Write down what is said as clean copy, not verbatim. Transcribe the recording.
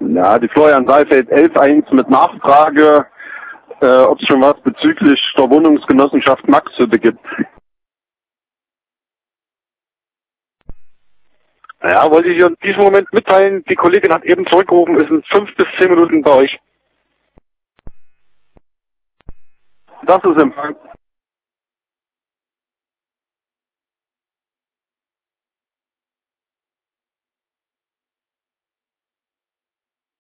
Ja, die Florian Saalfeld 11.1 mit Nachfrage, ob es schon was bezüglich der Wohnungsgenossenschaft Maxhütte gibt. Ja, wollte ich in diesem Moment mitteilen. Die Kollegin hat eben zurückgerufen, ist in 5 bis 10 Minuten bei euch. Das ist Empfang.